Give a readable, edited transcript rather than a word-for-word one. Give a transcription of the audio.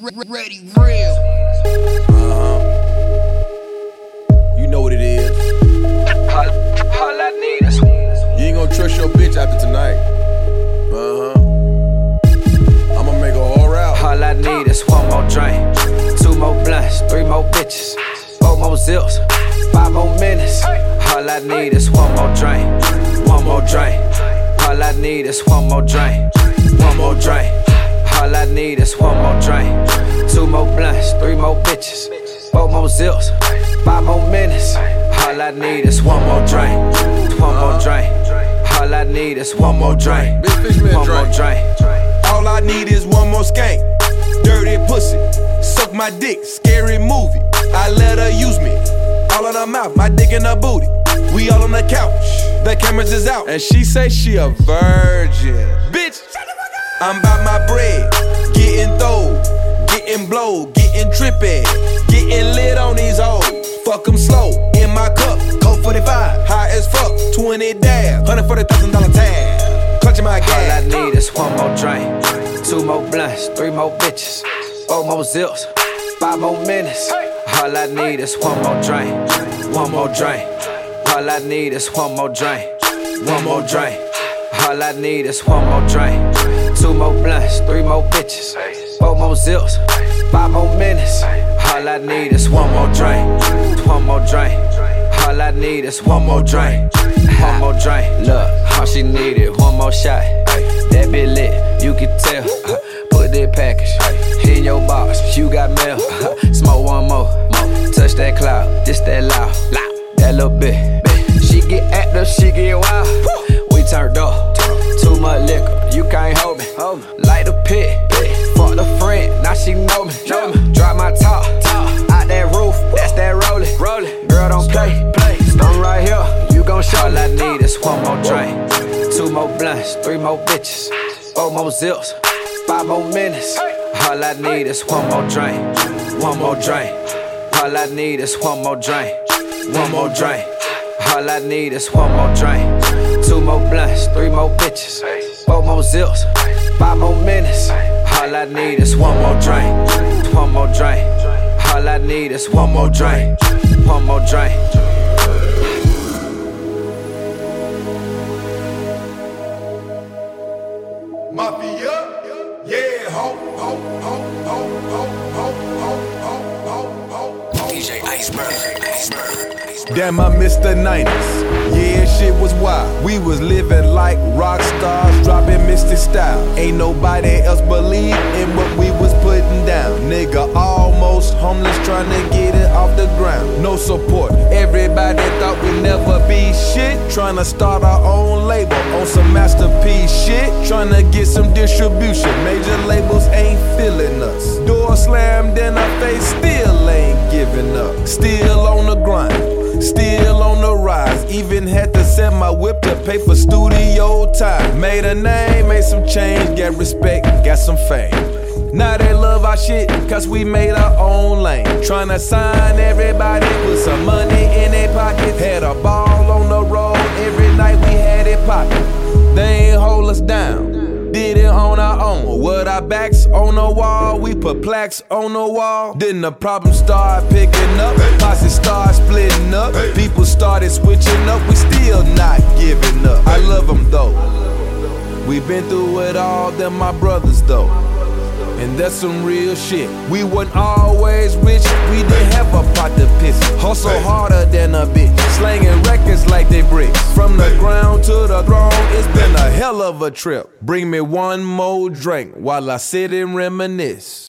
Ready real. You know what it is. All I need is You ain't gonna trust your bitch after tonight. I'ma make a whole route. all I need is one more drink, 2 more blunts, 3 more bitches, 4 more zips, 5 more minutes. All I need is one more drink, 1 more drink. All I need is one more drink, 1 more drink. All I need is one more drink, 2 more blunts, 3 more bitches, 4 more zips, 5 more minutes. All I need is one more drink, 1 more drink. All I need is one more drink, Big fish man one more drink. All I need is one more skank. Dirty pussy, suck my dick, scary movie. I let her use me. All in her mouth, my dick in her booty. We all on the couch, the cameras is out. And she say she a virgin. Bitch, I'm about my bread. Getting throwed, getting blowed, getting trippy. Getting lit on these hoes. Fuck them slow, in my cup. Coke 45, high as fuck. 20 dab, $140,000 tag. Clutching my gas. All I need is one more drink, 2 more blunts, 3 more bitches, 4 more zips, 5 more minutes. All I need is one more drink, 1 more drink. All I need is one more drink, 1 more drink. All I need is one more drink, 2 more blunts, 3 more bitches, 4 more zips, 5 more minutes. All I need is one more drink, 1 more drink. All I need is one more drink, 1 more drink. Look, all she needed, 1 more shot. That bitch lit, you can tell. Put that package in your box, you got mail. Smoke 1 more, touch that cloud, this that loud. That little bit, she get active, she get wild. We turned up, too much liquor, you can't hold me. Light the pit, fuck the friend, now she know me. Drop my top, out that roof, that's that rollin'. Girl, don't play, I'm right here, you gon' show. All I need is 1 more drink, 2 more blunts, 3 more bitches, 4 more zips, 5 more minutes. All I need is 1 more drink, 1 more drink. All I need is 1 more drink, 1 more drink. All I need is 1 more drink, 2 more blunts, 3 more bitches, 4 more zips, 5 more minutes. All I need is 1 more drink, 1 more drink. All I need is 1 more drink, 1 more drink. Mafia, yeah, ho, ho, ho, ho, ho, ho, ho, ho, ho. DJ Iceberg. Damn, I missed the 90s. Yeah, shit was wild. We was living like rock stars, dropping mystic style. Ain't nobody else believe in what we was putting down. Nigga, almost homeless, trying to get it off the ground. No support, everybody thought we'd never be shit. Trying to start our own label on some masterpiece shit. Trying to get some distribution, major labels ain't feeling us. Door slammed in our face, still ain't giving up. Still on the grind, still on the rise. Even had to sell my whip to pay for studio time. Made a name, made some change, got respect, got some fame. Now they love our shit, cause we made our own lane. Tryna sign everybody, put some money in their pockets. Had a ball on the road, every night we had it poppin'. They ain't hold us down, did it on our own. With our backs on the wall, we put plaques on the wall. Then the problem started picking up, posse started splitting up. People started switching up, we still not giving up. I love them though, we been through it all, them my brothers though. And that's some real shit. We wasn't always rich, we didn't have a pot to piss. Hustle harder than a bitch, slanging records like they bricks. From the ground to the throne, it's been a hell of a trip. Bring me 1 more drink while I sit and reminisce.